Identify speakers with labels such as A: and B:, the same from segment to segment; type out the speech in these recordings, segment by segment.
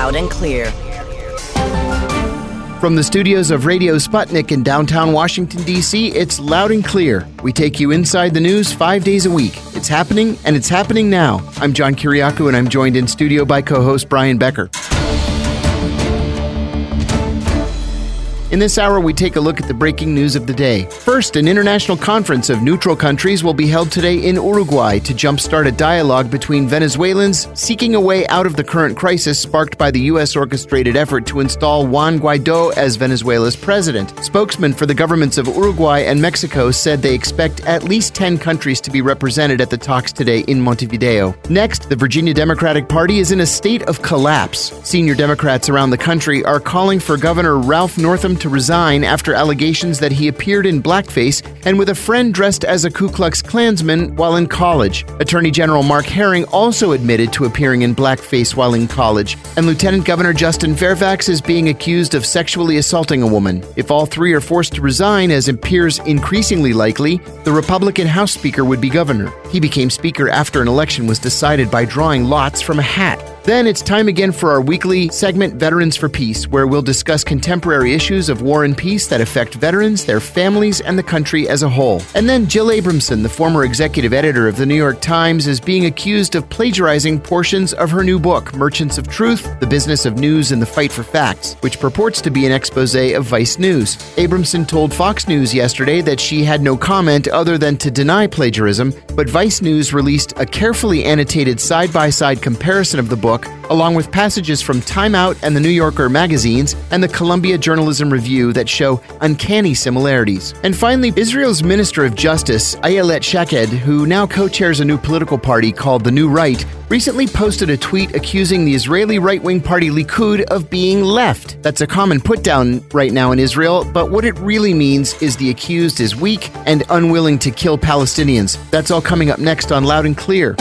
A: loud and clear.
B: From the studios of Radio Sputnik in downtown Washington, D.C., it's Loud and Clear. We take you inside the news 5 days a week. It's happening, and it's happening now. I'm John Kiriakou, and I'm joined in studio by co-host Brian Becker. In this hour, we take a look at the breaking news of the day. First, an international conference of neutral countries will be held today in Uruguay to jumpstart a dialogue between Venezuelans seeking a way out of the current crisis sparked by the U.S.-orchestrated effort to install Juan Guaidó as Venezuela's president. Spokesmen for the governments of Uruguay and Mexico said they expect at least 10 countries to be represented at the talks today in Montevideo. Next, the Virginia Democratic Party is in a state of collapse. Senior Democrats around the country are calling for Governor Ralph Northam to resign after allegations that he appeared in blackface and with a friend dressed as a Ku Klux Klansman while in college. Attorney General Mark Herring also admitted to appearing in blackface while in college. And Lieutenant Governor Justin Fairfax is being accused of sexually assaulting a woman. If all three are forced to resign, as appears increasingly likely, the Republican House Speaker would be governor. He became Speaker after an election was decided by drawing lots from a hat. Then it's time again for our weekly segment, Veterans for Peace, where we'll discuss contemporary issues of war and peace that affect veterans, their families, and the country as a whole. And then Jill Abramson, the former executive editor of the New York Times, is being accused of plagiarizing portions of her new book, Merchants of Truth, The Business of News and the Fight for Facts, which purports to be an expose of Vice News. Abramson told Fox News yesterday that she had no comment other than to deny plagiarism, but Vice News released a carefully annotated side-by-side comparison of the book, along with passages from Time Out and the New Yorker magazines and the Columbia Journalism Review that show uncanny similarities. And finally, Israel's Minister of Justice, Ayelet Shaked, who now co-chairs a new political party called the New Right, recently posted a tweet accusing the Israeli right-wing party Likud of being left. That's a common put-down right now in Israel, but what it really means is the accused is weak and unwilling to kill Palestinians. That's all coming up next on Loud and Clear.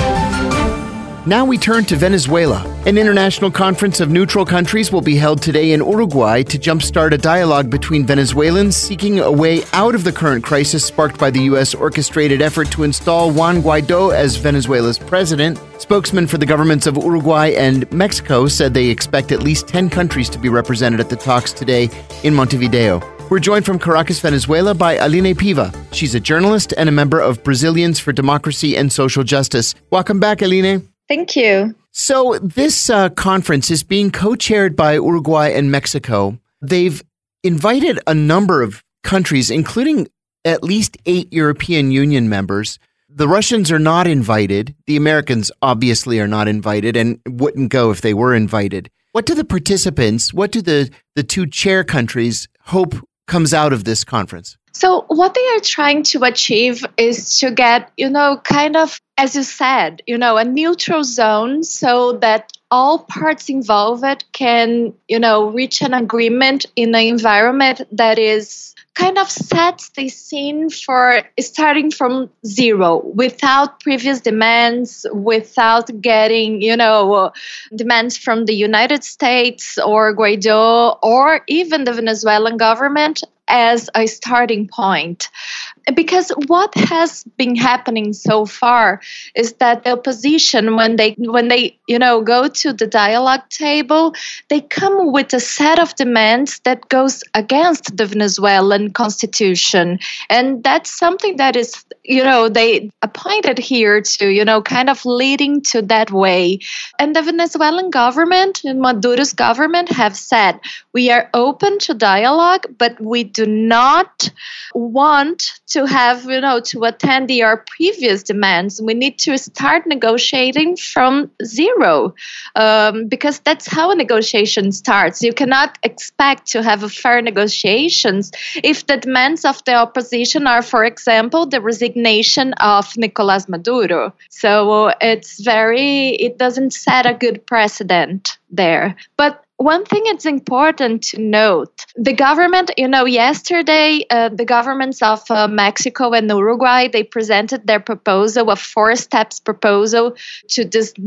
B: Now we turn to Venezuela. An international conference of neutral countries will be held today in Uruguay to jumpstart a dialogue between Venezuelans seeking a way out of the current crisis sparked by the U.S.-orchestrated effort to install Juan Guaidó as Venezuela's president. Spokesmen for the governments of Uruguay and Mexico said they expect at least 10 countries to be represented at the talks today in Montevideo. We're joined from Caracas, Venezuela by Aline Piva. She's a journalist and a member of Brazilians for Democracy and Social Justice. Welcome back, Aline.
C: Thank you.
B: So this conference is being co-chaired by Uruguay and Mexico. They've invited a number of countries, including at least 8 European Union members. The Russians are not invited. The Americans obviously are not invited and wouldn't go if they were invited. What do the participants, what do the two chair countries hope comes out of this conference?
C: So what they are trying to achieve is to get, kind of, as you said, a neutral zone so that all parts involved can, reach an agreement in an environment that is kind of sets the scene for starting from zero without previous demands, without getting, demands from the United States or Guaidó or even the Venezuelan government as a starting point. Because what has been happening so far is that the opposition, when they go to the dialogue table, they come with a set of demands that goes against the Venezuelan constitution. And that's something that is, they appointed here to, kind of leading to that way. And the Venezuelan government and Maduro's government have said, we are open to dialogue, but we do not want to have, to attend our previous demands. We need to start negotiating from zero, because that's how a negotiation starts. You cannot expect to have a fair negotiations if the demands of the opposition are, for example, the resignation of Nicolás Maduro. So it doesn't set a good precedent there. But one thing it's important to note, the government, yesterday, the governments of Mexico and Uruguay, they presented their proposal, a 4-steps proposal to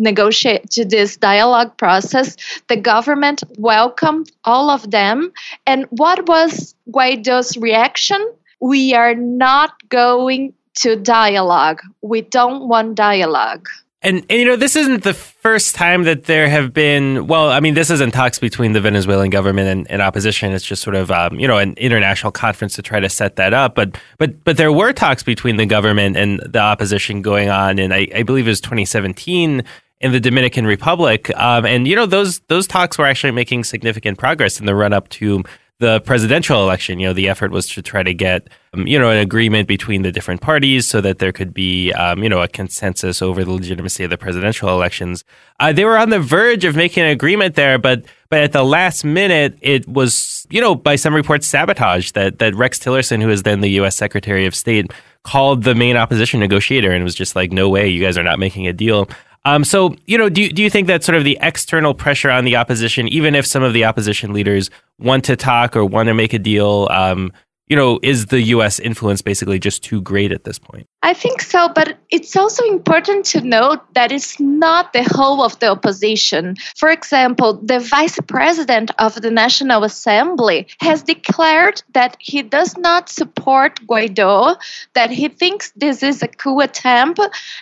C: this dialogue process. The government welcomed all of them. And what was Guaidó's reaction? We are not going to dialogue. We don't want dialogue.
A: And this isn't the first time that there have been, this isn't talks between the Venezuelan government and opposition. It's just sort of, an international conference to try to set that up. But there were talks between the government and the opposition going on, and I believe it was 2017 in the Dominican Republic. Those talks were actually making significant progress in the run up to the presidential election. The effort was to try to get, an agreement between the different parties so that there could be, a consensus over the legitimacy of the presidential elections. They were on the verge of making an agreement there, but at the last minute, it was, by some reports, sabotaged. That Rex Tillerson, who was then the U.S. Secretary of State, called the main opposition negotiator and was just like, no way, you guys are not making a deal. Do you think that sort of the external pressure on the opposition, even if some of the opposition leaders want to talk or want to make a deal, is the U.S. influence basically just too great at this point?
C: I think so, but it's also important to note that it's not the whole of the opposition. For example, the vice president of the National Assembly has declared that he does not support Guaido, that he thinks this is a coup attempt,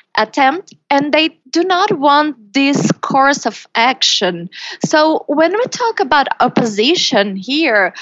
C: and they do not want this course of action. So when we talk about opposition here,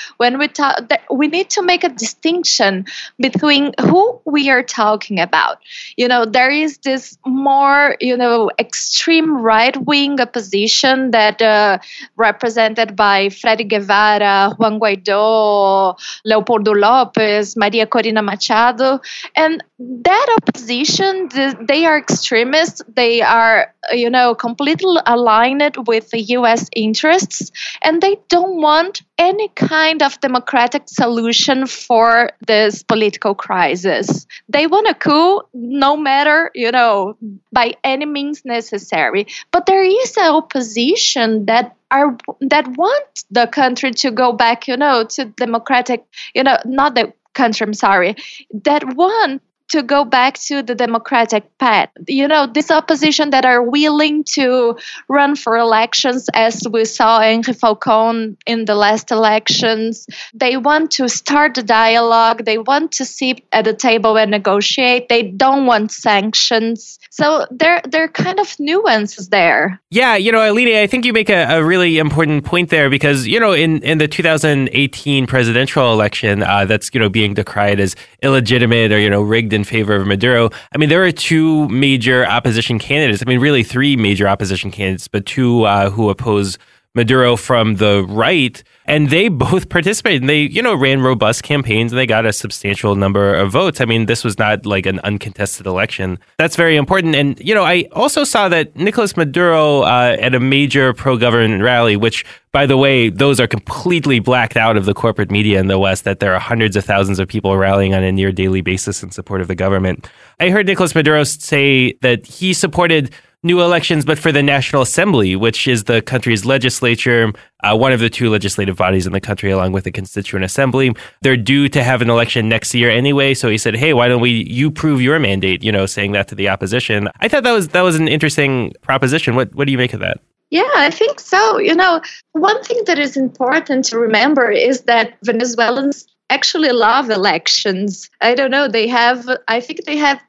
C: we need to make a distinction between who we are talking about. There is this more, extreme right-wing opposition that represented by Freddy Guevara, Juan Guaido, Leopoldo Lopez, Maria Corina Machado. And that opposition, they are extremists. They are, completely aligned with the U.S. interests, and they don't want any kind of democratic solution for this political crisis. They want a coup, no matter, by any means necessary. But there is an opposition that want the country to go back, to democratic, not the country, I'm sorry, that want to go back to the democratic path. This opposition that are willing to run for elections, as we saw Henri Falcón in the last elections. They want to start a dialogue. They want to sit at the table and negotiate. They don't want sanctions. So there are kind of nuances there.
A: Yeah, Aline, I think you make a really important point there because, in the 2018 presidential election that's, being decried as illegitimate or, rigged in favor of Maduro. I mean, there are two major opposition candidates. I mean, really three major opposition candidates, but two who oppose Maduro from the right. And they both participated. And they, ran robust campaigns and they got a substantial number of votes. I mean, this was not like an uncontested election. That's very important. And, I also saw that Nicolas Maduro at a major pro-government rally, which, by the way, those are completely blacked out of the corporate media in the West, that there are hundreds of thousands of people rallying on a near daily basis in support of the government. I heard Nicolas Maduro say that he supported new elections, but for the National Assembly, which is the country's legislature, one of the two legislative bodies in the country, along with the Constituent Assembly. They're due to have an election next year anyway. So he said, hey, why don't you prove your mandate, saying that to the opposition. I thought that was an interesting proposition. What do you make of that?
C: Yeah, I think so. One thing that is important to remember is that Venezuelans actually love elections. I don't know, I think they have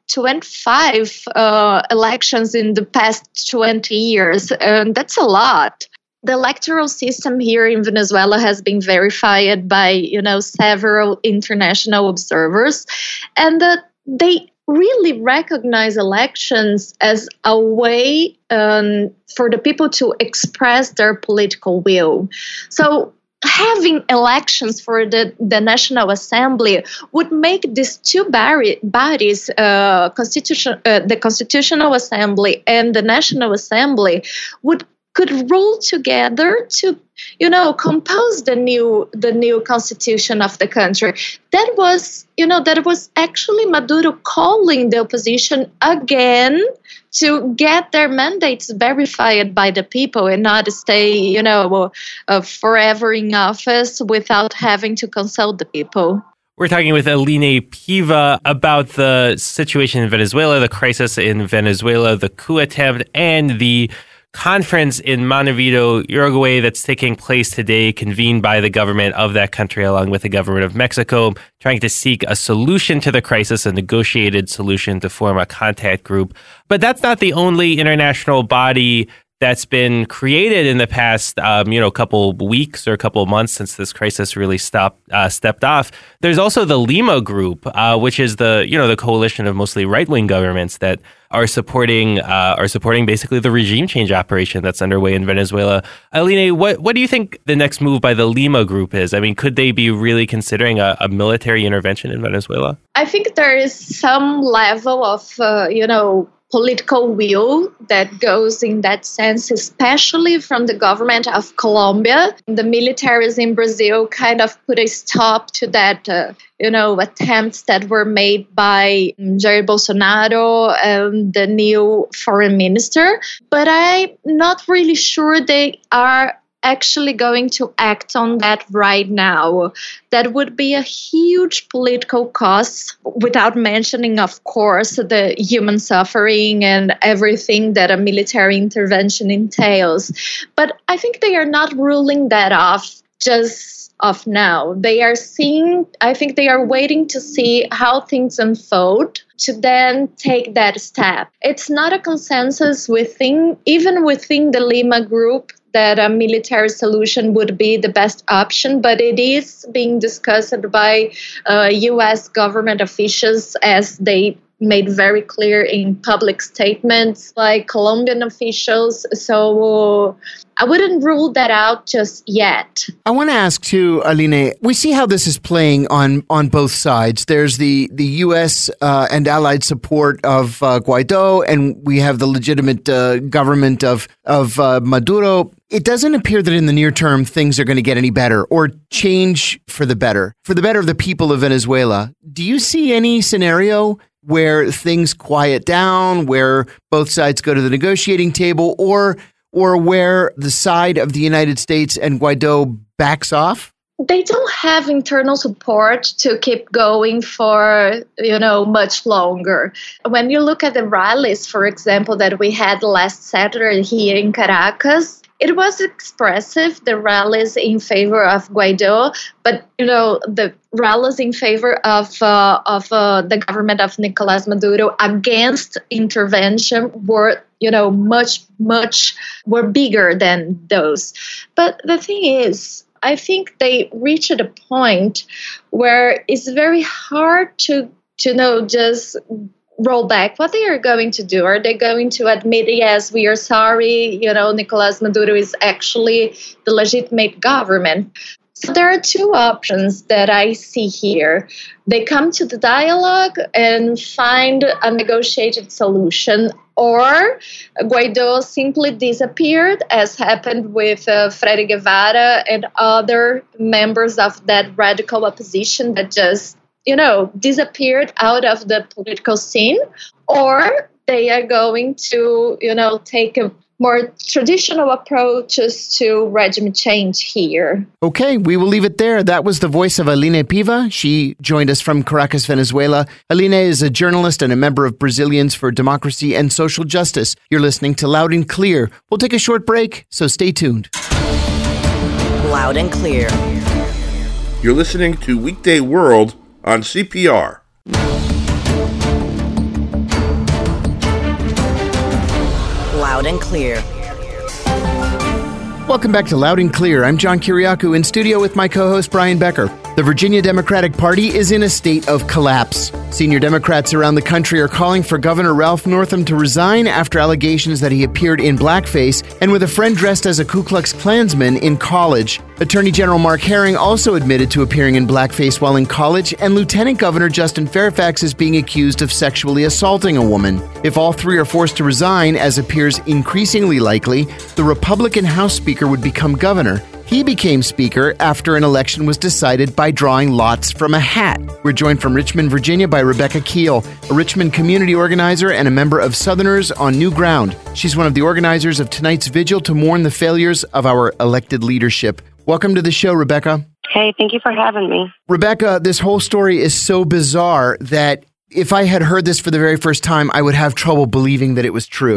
C: 25 elections in the past 20 years, and that's a lot. The electoral system here in Venezuela has been verified by, several international observers, and they really recognize elections as a way for the people to express their political will. So having elections for the National Assembly would make these two bodies, the Constitutional Assembly and the National Assembly, could rule together to, compose the new constitution of the country. That was actually Maduro calling the opposition again to get their mandates verified by the people and not stay, forever in office without having to consult the people.
A: We're talking with Aline Piva about the situation in Venezuela, the crisis in Venezuela, the coup attempt, and the conference in Montevideo, Uruguay, that's taking place today, convened by the government of that country along with the government of Mexico, trying to seek a solution to the crisis, a negotiated solution to form a contact group. But that's not the only international body that's been created in the past, couple weeks or a couple of months since this crisis really stepped off. There's also the Lima Group, which is the coalition of mostly right-wing governments that are supporting basically the regime change operation that's underway in Venezuela. Aline, what do you think the next move by the Lima Group is? I mean, could they be really considering a military intervention in Venezuela?
C: I think there is some level of, political will that goes in that sense, especially from the government of Colombia. The militaries in Brazil kind of put a stop to that, attempts that were made by Jair Bolsonaro and the new foreign minister. But I'm not really sure they are actually going to act on that right now. That would be a huge political cost, without mentioning, of course, the human suffering and everything that a military intervention entails. But I think they are not ruling that off just off now. I think they are waiting to see how things unfold to then take that step. It's not a consensus even within the Lima Group that a military solution would be the best option, but it is being discussed by U.S. government officials, as they made very clear in public statements by Colombian officials. So I wouldn't rule that out just yet.
B: I want to ask too, Aline, we see how this is playing on both sides. There's the U.S. And allied support of Guaido, and we have the legitimate government of Maduro. It doesn't appear that in the near term things are going to get any better or change for the better of the people of Venezuela. Do you see any scenario where things quiet down, where both sides go to the negotiating table, or where the side of the United States and Guaido backs off?
C: They don't have internal support to keep going for, much longer. When you look at the rallies, for example, that we had last Saturday here in Caracas, it was expressive, the rallies in favor of Guaido, but, the rallies in favor of the government of Nicolás Maduro against intervention were, were bigger than those. But the thing is, I think they reached a point where it's very hard to just roll back. What they are going to do? Are they going to admit, yes, we are sorry, Nicolás Maduro is actually the legitimate government? So there are two options that I see here. They come to the dialogue and find a negotiated solution, or Guaido simply disappeared, as happened with Freddy Guevara and other members of that radical opposition that just disappeared out of the political scene, or they are going to, take a more traditional approaches to regime change here.
B: Okay, we will leave it there. That was the voice of Aline Piva. She joined us from Caracas, Venezuela. Aline is a journalist and a member of Brazilians for Democracy and Social Justice. You're listening to Loud and Clear. We'll take a short break, so stay tuned.
D: Loud and Clear.
E: You're listening to Weekday World on CPR.
D: Loud and Clear.
B: Welcome back to Loud and Clear. I'm John Kiriakou in studio with my co-host Brian Becker. The Virginia Democratic Party is in a state of collapse. Senior Democrats around the country are calling for Governor Ralph Northam to resign after allegations that he appeared in blackface and with a friend dressed as a Ku Klux Klansman in college. Attorney General Mark Herring also admitted to appearing in blackface while in college, and Lieutenant Governor Justin Fairfax is being accused of sexually assaulting a woman. If all three are forced to resign, as appears increasingly likely, the Republican House Speaker would become governor. He became Speaker after an election was decided by drawing lots from a hat. We're joined from Richmond, Virginia by Rebecca Keel, a Richmond community organizer and a member of Southerners on New Ground. She's one of the organizers of tonight's vigil to mourn the failures of our elected leadership. Welcome to the show, Rebecca.
F: Hey, thank you for having me.
B: Rebecca, this whole story is so bizarre that if I had heard this for the very first time, I would have trouble believing that it was true.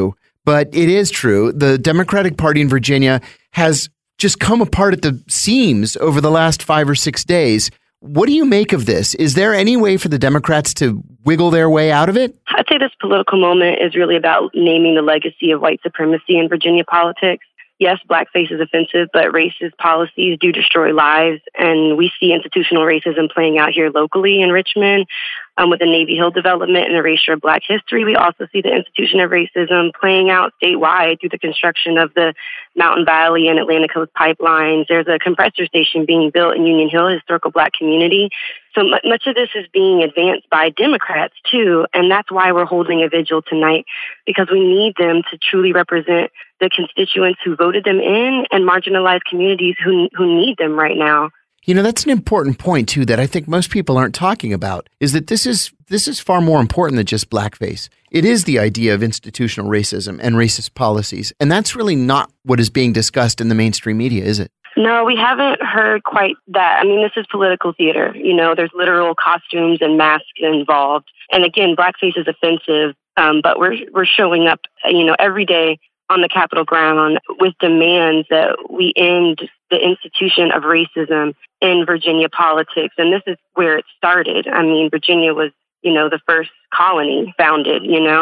B: but it is true. The Democratic Party in Virginia has just come apart at the seams over the last 5 or 6 days. What do you make of this? Is there any way for the Democrats to wiggle their way out of it?
F: I'd say this political moment is really about naming the legacy of white supremacy in Virginia politics. Yes, blackface is offensive, but racist policies do destroy lives. And we see institutional racism playing out here locally in Richmond with the Navy Hill development and erasure of Black history. We also see the institution of racism playing out statewide through the construction of the Mountain Valley and Atlantic Coast pipelines. There's a compressor station being built in Union Hill, a historical Black community. So much of this is being advanced by Democrats, too. And that's why we're holding a vigil tonight, because we need them to truly represent the constituents who voted them in and marginalized communities who need them right now.
B: You know, that's an important point, too, that I think most people aren't talking about, is that this is far more important than just blackface. It is the idea of institutional racism and racist policies. And that's really not what is being discussed in the mainstream media, is it?
F: No, we haven't heard quite that. I mean, this is political theater. You know, there's literal costumes and masks involved. And again, blackface is offensive, but we're showing up, every day on the Capitol ground with demands that we end the institution of racism in Virginia politics. And this is where it started. I mean, Virginia was, the first colony founded,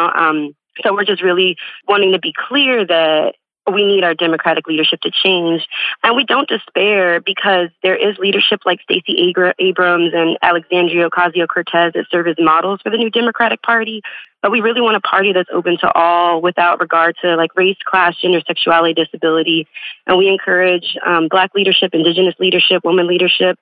F: So we're just really wanting to be clear that we need our Democratic leadership to change. And we don't despair, because there is leadership like Stacey Abrams and Alexandria Ocasio-Cortez that serve as models for the new Democratic Party. But we really want a party that's open to all without regard to race, class, gender, sexuality, disability. And we encourage Black leadership, Indigenous leadership, women leadership,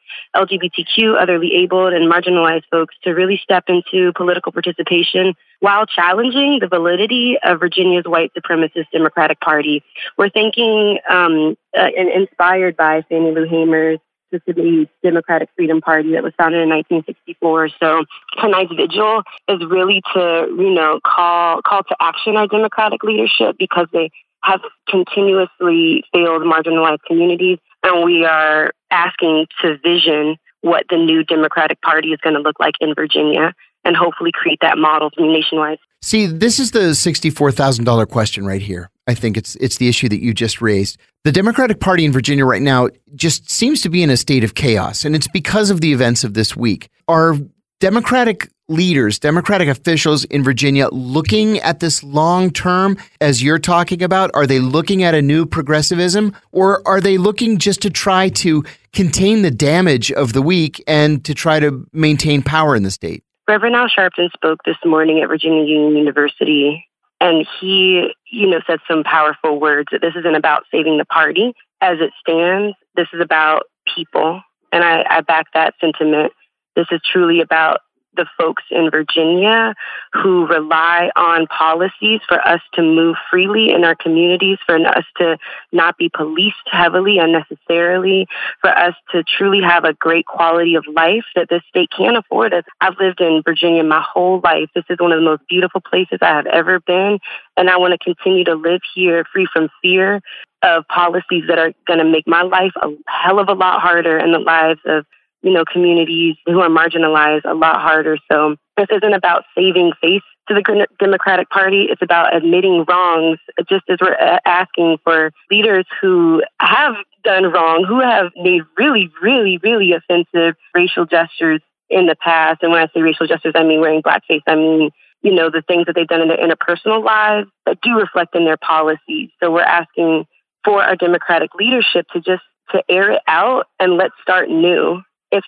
F: LGBTQ, otherly abled and marginalized folks to really step into political participation while challenging the validity of Virginia's white supremacist Democratic Party. We're thinking and inspired by Fannie Lou Hamer's Mississippi Democratic Freedom Party that was founded in 1964. So tonight's vigil is really to, call to action our Democratic leadership, because they have continuously failed marginalized communities. And we are asking to vision what the new Democratic Party is going to look like in Virginia, and hopefully create that model nationwide.
B: See, this is the $64,000 question right here. I think it's the issue that you just raised. The Democratic Party in Virginia right now just seems to be in a state of chaos, and it's because of the events of this week. Are Democratic leaders, Democratic officials in Virginia looking at this long term as you're talking about? Are they looking at a new progressivism, or are they looking just to try to contain the damage of the week and to try to maintain power in the state?
F: Reverend Al Sharpton spoke this morning at Virginia Union University, and he, said some powerful words that this isn't about saving the party as it stands. This is about people. And I back that sentiment. This is truly about the folks in Virginia who rely on policies for us to move freely in our communities, for us to not be policed heavily unnecessarily, for us to truly have a great quality of life that this state can't afford. I've lived in Virginia my whole life. This is one of the most beautiful places I have ever been, and I want to continue to live here free from fear of policies that are going to make my life a hell of a lot harder, and the lives of communities who are marginalized a lot harder. So this isn't about saving face to the Democratic Party. It's about admitting wrongs, just as we're asking for leaders who have done wrong, who have made really, really, really offensive racial gestures in the past. And when I say racial gestures, I mean wearing blackface. I mean, the things that they've done in their interpersonal lives that do reflect in their policies. So we're asking for our Democratic leadership to air it out and let's start new. If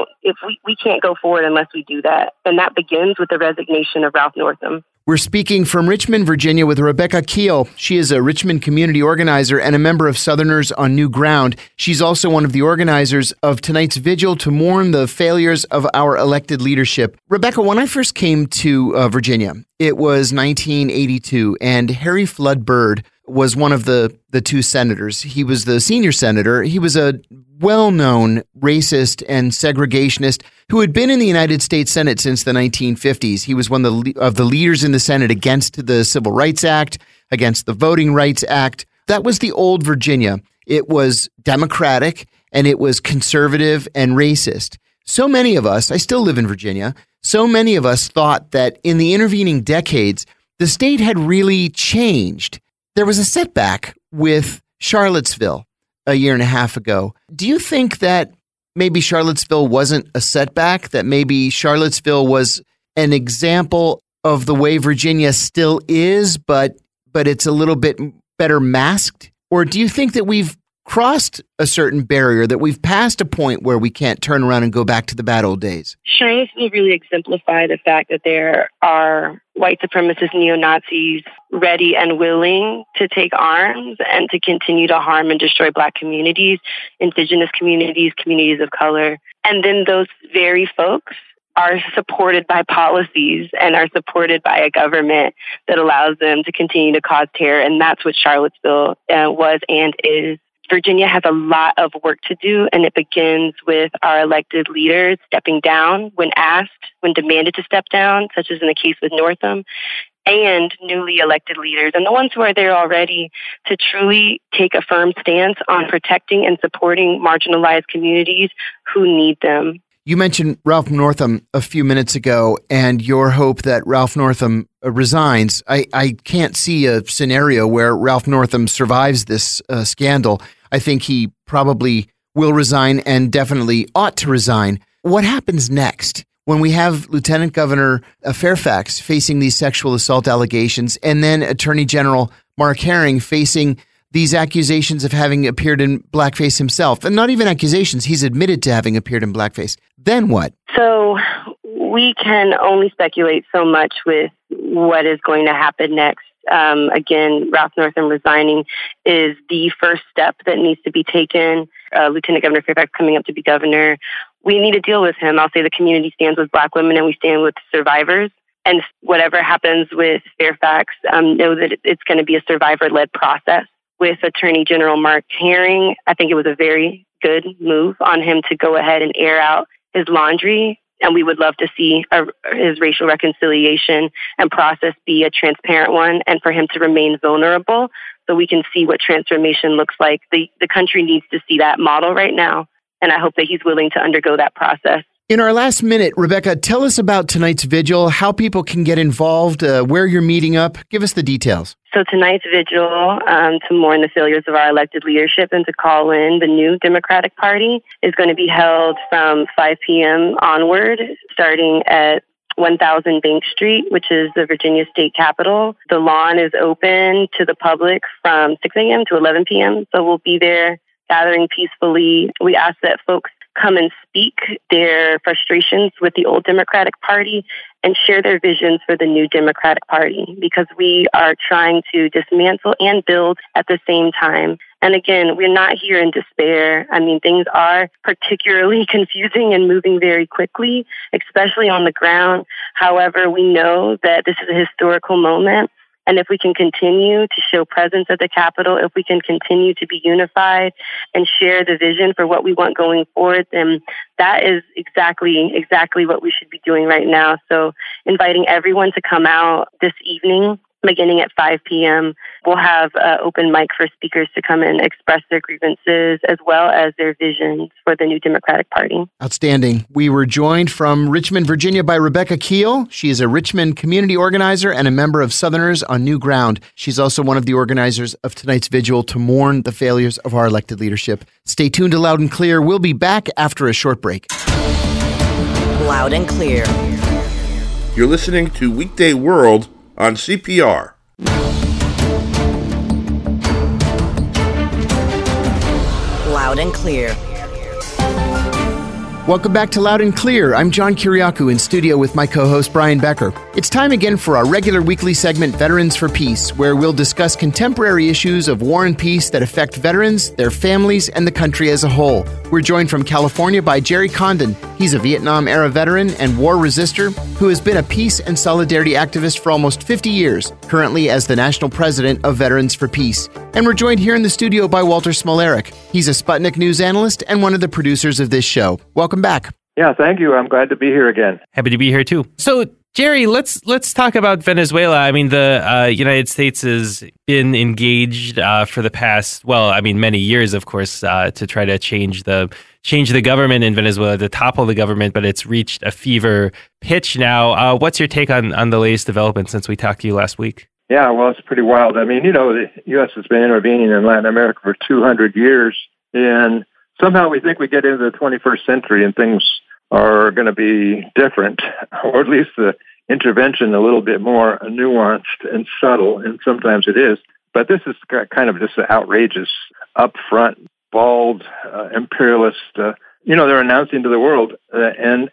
F: we can't go forward unless we do that. And that begins with the resignation of Ralph Northam.
B: We're speaking from Richmond, Virginia with Rebecca Keel. She is a Richmond community organizer and a member of Southerners on New Ground. She's also one of the organizers of tonight's vigil to mourn the failures of our elected leadership. Rebecca, when I first came to Virginia, it was 1982, and Harry Flood Byrd was one of the two senators. He was the senior senator. He was a well-known racist and segregationist who had been in the United States Senate since the 1950s. He was one of the leaders in the Senate against the Civil Rights Act, against the Voting Rights Act. That was the old Virginia. It was Democratic, and it was conservative and racist. So many of us, I still live in Virginia, so many of us thought that in the intervening decades, the state had really changed. there was a setback with Charlottesville a year and a half ago. Do you think that maybe Charlottesville wasn't a setback, that maybe Charlottesville was an example of the way Virginia still is, but it's a little bit better masked? Or do you think that we've crossed a certain barrier, that we've passed a point where we can't turn around and go back to the bad old days?
F: Charlottesville really exemplify the fact that there are white supremacist neo-Nazis ready and willing to take arms and to continue to harm and destroy Black communities, indigenous communities, communities of color. And then those very folks are supported by policies and are supported by a government that allows them to continue to cause terror. And that's what Charlottesville was and is. Virginia has a lot of work to do, and it begins with our elected leaders stepping down when asked, when demanded to step down, such as in the case with Northam, and newly elected leaders, and the ones who are there already, to truly take a firm stance on protecting and supporting marginalized communities who need them.
B: You mentioned Ralph Northam a few minutes ago and your hope that Ralph Northam resigns. I can't see a scenario where Ralph Northam survives this scandal. I think he probably will resign and definitely ought to resign. What happens next when we have Lieutenant Governor Fairfax facing these sexual assault allegations and then Attorney General Mark Herring facing these accusations of having appeared in blackface himself? And not even accusations, he's admitted to having appeared in blackface. Then what?
F: So we can only speculate so much with what is going to happen next. Again, Ralph Northam resigning is the first step that needs to be taken. Lieutenant Governor Fairfax coming up to be governor. We need to deal with him. I'll say the community stands with Black women and we stand with survivors. And whatever happens with Fairfax, know that it's going to be a survivor-led process. With Attorney General Mark Herring, I think it was a very good move on him to go ahead and air out his laundry. And we would love to see his racial reconciliation and process be a transparent one, and for him to remain vulnerable so we can see what transformation looks like. The country needs to see that model right now, and I hope that he's willing to undergo that process.
B: In our last minute, Rebecca, tell us about tonight's vigil, how people can get involved, where you're meeting up. Give us the details.
F: So tonight's vigil, to mourn the failures of our elected leadership and to call in the new Democratic Party, is going to be held from 5 p.m. onward, starting at 1000 Bank Street, which is the Virginia State Capitol. The lawn is open to the public from 6 a.m. to 11 p.m., so we'll be there gathering peacefully. We ask that folks come and speak their frustrations with the old Democratic Party and share their visions for the new Democratic Party, because we are trying to dismantle and build at the same time. And again, we're not here in despair. I mean, things are particularly confusing and moving very quickly, especially on the ground. However, we know that this is a historical moment. And if we can continue to show presence at the Capitol, if we can continue to be unified and share the vision for what we want going forward, then that is exactly what we should be doing right now. So inviting everyone to come out this evening, beginning at 5 p.m. We'll have an open mic for speakers to come and express their grievances as well as their visions for the new Democratic Party.
B: Outstanding. We were joined from Richmond, Virginia by Rebecca Keel. She is a Richmond community organizer and a member of Southerners on New Ground. She's also one of the organizers of tonight's vigil to mourn the failures of our elected leadership. Stay tuned to Loud and Clear. We'll be back after a short break.
D: Loud and Clear.
E: You're listening to Weekday World on CPR.
D: Loud and Clear.
B: Welcome back to Loud and Clear. I'm John Kiriakou in studio with my co-host Brian Becker. It's time again for our regular weekly segment, Veterans for Peace, where we'll discuss contemporary issues of war and peace that affect veterans, their families, and the country as a whole. We're joined from California by Jerry Condon. He's a Vietnam-era veteran and war resister who has been a peace and solidarity activist for almost 50 years, currently as the national president of Veterans for Peace. And we're joined here in the studio by Walter Smolarek. He's a Sputnik News analyst and one of the producers of this show. Welcome back.
G: Yeah, thank you. I'm glad to be here again.
A: Happy to be here too. So, Jerry, let's talk about Venezuela. I mean, the United States has been engaged for the past, many years, of course, to try to change the government in Venezuela, to topple the government, but it's reached a fever pitch now. What's your take on the latest development since we talked to you last week?
G: Yeah, well, it's pretty wild. I mean, the U.S. has been intervening in Latin America for 200 years, and somehow we think we get into the 21st century and things are going to be different, or at least the intervention a little bit more nuanced and subtle, and sometimes it is. But this is kind of just an outrageous, upfront, bald, imperialist. They're announcing to the world and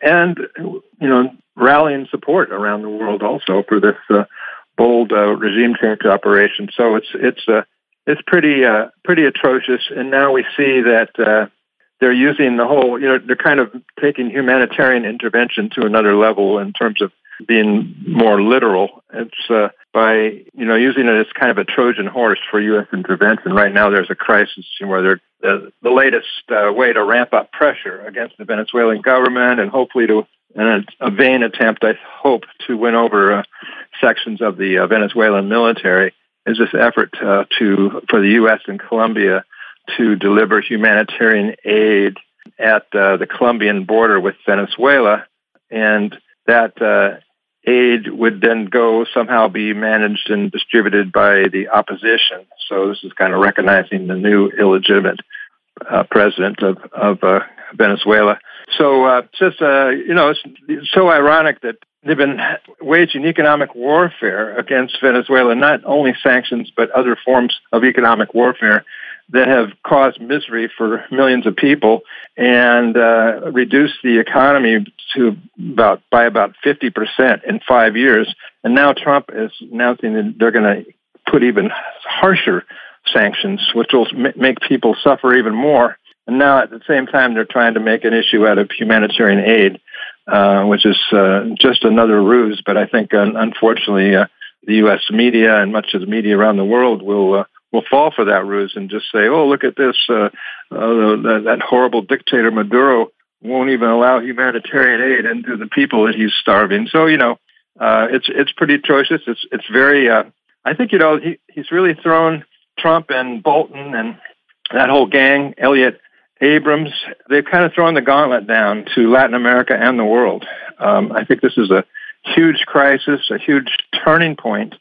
G: rallying support around the world also for this bold regime change operation. So it's pretty atrocious. And now we see that they're using the whole. They're kind of taking humanitarian intervention to another level in terms of being more literal. It's by using it as kind of a Trojan horse for U.S. intervention. Right now, there's a crisis where they're the latest way to ramp up pressure against the Venezuelan government, and hopefully in a vain attempt, I hope, to win over sections of the Venezuelan military, is this effort for the U.S. and Colombia to deliver humanitarian aid at the Colombian border with Venezuela, and that aid would then somehow be managed and distributed by the opposition. So this is kind of recognizing the new illegitimate president of Venezuela. So it's so ironic that they've been waging economic warfare against Venezuela, not only sanctions, but other forms of economic warfare that have caused misery for millions of people and reduced the economy by about 50% in 5 years. And now Trump is announcing that they're going to put even harsher sanctions, which will make people suffer even more. And now at the same time, they're trying to make an issue out of humanitarian aid, which is just another ruse. But I think, unfortunately, the U.S. media and much of the media around the world will fall for that ruse and just say, "Oh, look at this! That horrible dictator Maduro won't even allow humanitarian aid into the people that he's starving." So it's pretty atrocious. It's very. I think he's really thrown Trump and Bolton and that whole gang, Elliott Abrams. They've kind of thrown the gauntlet down to Latin America and the world. I think this is a huge crisis, a huge turning point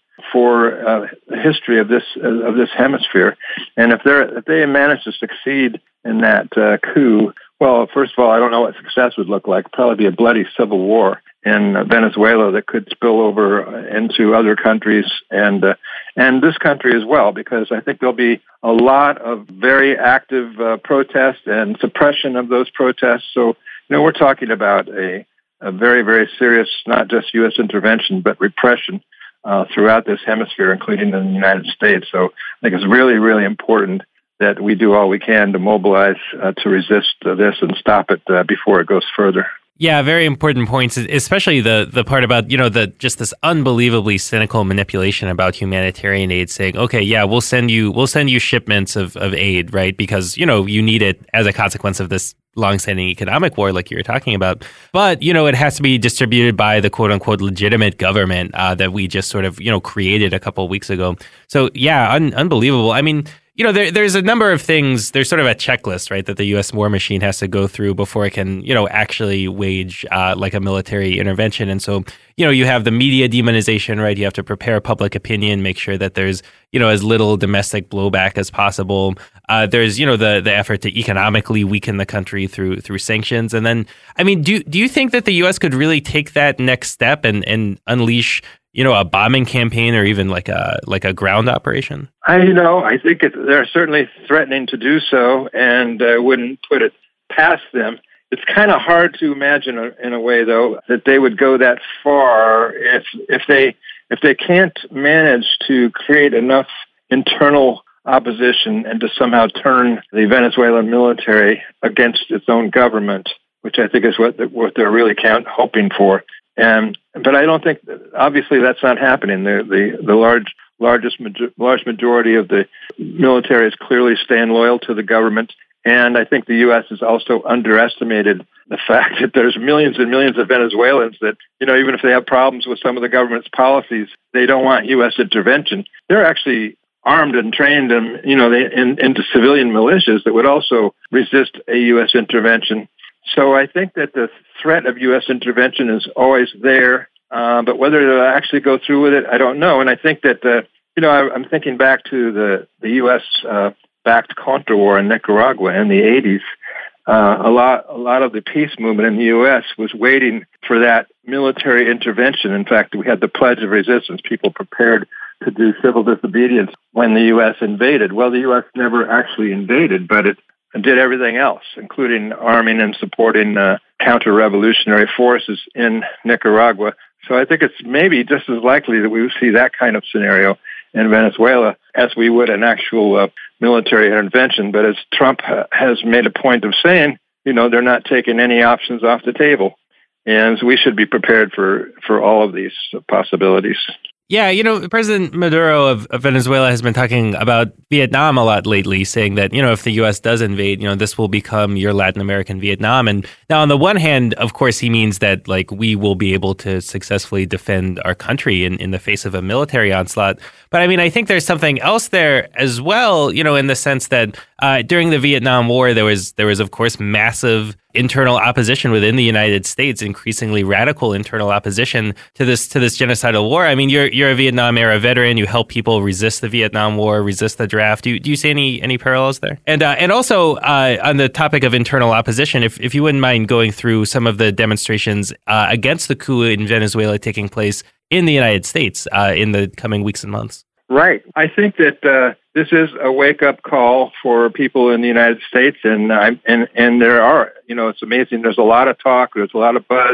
G: for the history of this hemisphere. And if they manage to succeed in that coup, well, first of all, I don't know what success would look like. Probably be a bloody civil war in Venezuela that could spill over into other countries and this country as well, because I think there'll be a lot of very active protest and suppression of those protests. So, we're talking about a very, very serious, not just U.S. intervention, but repression throughout this hemisphere, including in the United States. So I think it's really, really important that we do all we can to mobilize to resist this and stop it before it goes further.
A: Yeah, very important points, especially the part about, just this unbelievably cynical manipulation about humanitarian aid, saying, okay, yeah, we'll send you shipments of aid, right? Because, you need it as a consequence of this longstanding economic war like you were talking about. But, it has to be distributed by the quote unquote legitimate government that we just sort of, created a couple of weeks ago. So yeah, unbelievable. I mean, there's a number of things. There's sort of a checklist, right, that the U.S. war machine has to go through before it can, actually wage like a military intervention. And so, you have the media demonization, right? You have to prepare public opinion, make sure that there's, as little domestic blowback as possible. There's, the effort to economically weaken the country through sanctions. And then, I mean, do you think that the U.S. could really take that next step and unleash a bombing campaign or even like a ground operation?
G: I think they're certainly threatening to do so, and wouldn't put it past them. It's kind of hard to imagine, in a way, though, that they would go that far if they can't manage to create enough internal opposition and to somehow turn the Venezuelan military against its own government, which I think is what they're really hoping for. But I don't think, obviously, that's not happening. The large majority of the military is clearly staying loyal to the government. And I think the U.S. has also underestimated the fact that there's millions and millions of Venezuelans that, even if they have problems with some of the government's policies, they don't want U.S. intervention. They're actually armed and trained into civilian militias that would also resist a U.S. intervention. So I think that the threat of U.S. intervention is always there. But whether they'll actually go through with it, I don't know. And I think that, I'm thinking back to the U.S.-backed Contra War in Nicaragua in the 80s. A lot of the peace movement in the U.S. was waiting for that military intervention. In fact, we had the Pledge of Resistance, people prepared to do civil disobedience when the U.S. invaded. Well, the U.S. never actually invaded, but it did everything else, including arming and supporting counter-revolutionary forces in Nicaragua. So I think it's maybe just as likely that we would see that kind of scenario in Venezuela as we would an actual military intervention. But as Trump has made a point of saying, they're not taking any options off the table. And so we should be prepared for all of these possibilities.
A: Yeah, President Maduro of Venezuela has been talking about Vietnam a lot lately, saying that, if the U.S. does invade, this will become your Latin American Vietnam. And now, on the one hand, of course, he means that, we will be able to successfully defend our country in the face of a military onslaught. But, I think there's something else there as well, in the sense that during the Vietnam War, there was, of course, massive internal opposition within the United States, increasingly radical internal opposition to this genocidal war. You're a Vietnam era veteran. You help people resist the Vietnam War, resist the draft. Do you see any parallels there? And also on the topic of internal opposition, if you wouldn't mind going through some of the demonstrations against the coup in Venezuela taking place in the United States in the coming weeks and months.
G: Right. I think that this is a wake-up call for people in the United States, and there are, it's amazing. There's a lot of talk. There's a lot of buzz.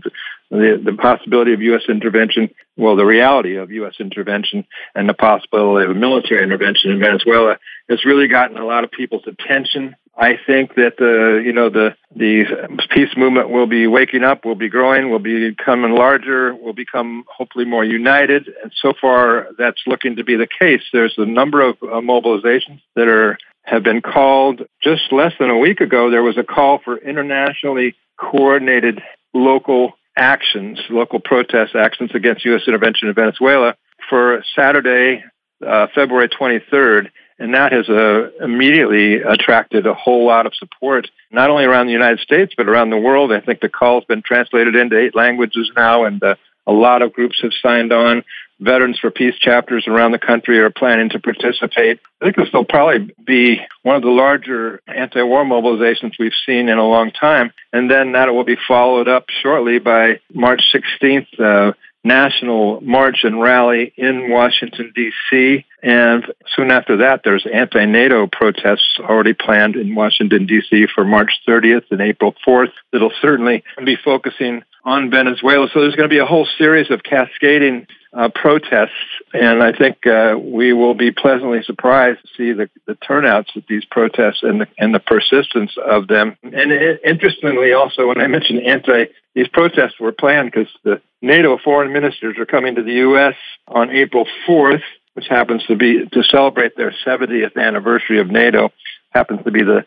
G: The possibility of U.S. intervention, the reality of U.S. intervention and the possibility of a military intervention in Venezuela has really gotten a lot of people's attention. I think that the peace movement will be waking up, will be growing, will be becoming larger, will become hopefully more united. And so far, that's looking to be the case. There's a number of mobilizations that have been called. Just less than a week ago, there was a call for internationally coordinated local protest actions against U.S. intervention in Venezuela for Saturday, February 23rd. And that has immediately attracted a whole lot of support, not only around the United States, but around the world. I think the call's been translated into 8 languages now, and a lot of groups have signed on. Veterans for Peace chapters around the country are planning to participate. I think this will probably be one of the larger anti-war mobilizations we've seen in a long time. And then that will be followed up shortly by March 16th, national march and rally in Washington, D.C. And soon after that, there's anti-NATO protests already planned in Washington, D.C. for March 30th and April 4th. That'll certainly be focusing on Venezuela. So there's going to be a whole series of cascading protests, and I think we will be pleasantly surprised to see the turnouts at these protests and the persistence of them. And interestingly, also, when I mentioned these protests were planned because the NATO foreign ministers are coming to the U.S. on April 4th, which happens to be to celebrate their 70th anniversary of NATO. Happens to be the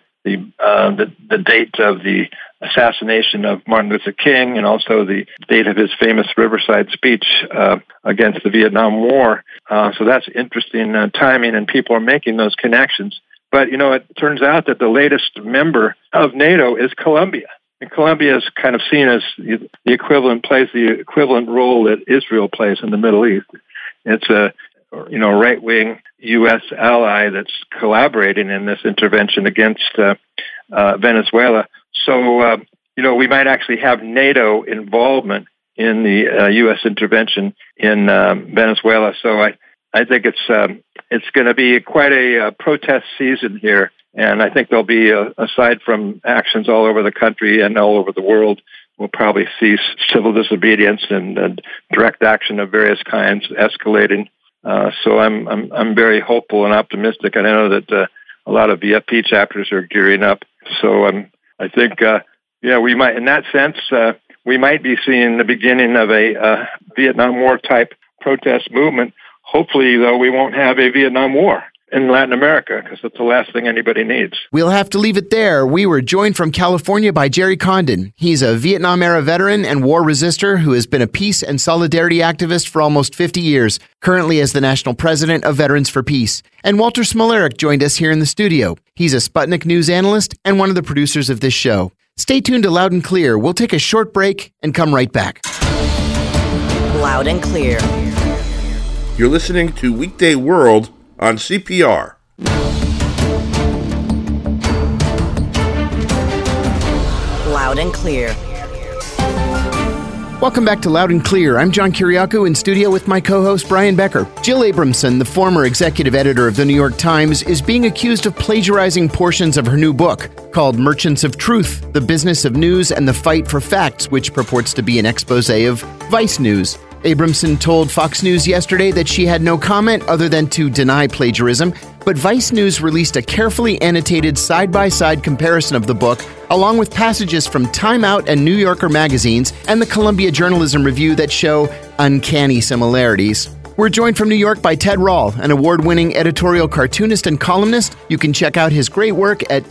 G: date of the assassination of Martin Luther King, and also the date of his famous Riverside speech against the Vietnam War. So that's interesting timing, and people are making those connections. But, it turns out that the latest member of NATO is Colombia. And Colombia is kind of seen as the equivalent role that Israel plays in the Middle East. It's a right-wing U.S. ally that's collaborating in this intervention against Venezuela. So, we might actually have NATO involvement in the U.S. intervention in Venezuela. So I think it's going to be quite a protest season here. And I think there'll be, aside from actions all over the country and all over the world, we'll probably see civil disobedience and direct action of various kinds escalating. So I'm very hopeful and optimistic. And I know that a lot of VFP chapters are gearing up. So I think, we might, in that sense, we might be seeing the beginning of a Vietnam War type protest movement. Hopefully, though, we won't have a Vietnam War in Latin America, because that's the last thing anybody needs.
B: We'll have to leave it there. We were joined from California by Jerry Condon. He's a Vietnam-era veteran and war resistor who has been a peace and solidarity activist for almost 50 years, currently as the national president of Veterans for Peace. And Walter Smolarek joined us here in the studio. He's a Sputnik News analyst and one of the producers of this show. Stay tuned to Loud and Clear. We'll take a short break and come right back.
D: Loud and clear.
E: You're listening to Weekday World on CPR.
D: Loud and clear.
B: Welcome back to Loud and Clear. I'm John Kiriakou in studio with my co-host Brian Becker. Jill Abramson, the former executive editor of the New York Times, is being accused of plagiarizing portions of her new book called Merchants of Truth, The Business of News and the Fight for Facts, which purports to be an expose of Vice News. Abramson told Fox News yesterday that she had no comment other than to deny plagiarism, but Vice News released a carefully annotated side-by-side comparison of the book, along with passages from Time Out and New Yorker magazines and the Columbia Journalism Review that show uncanny similarities. We're joined from New York by Ted Rall, an award-winning editorial cartoonist and columnist. You can check out his great work at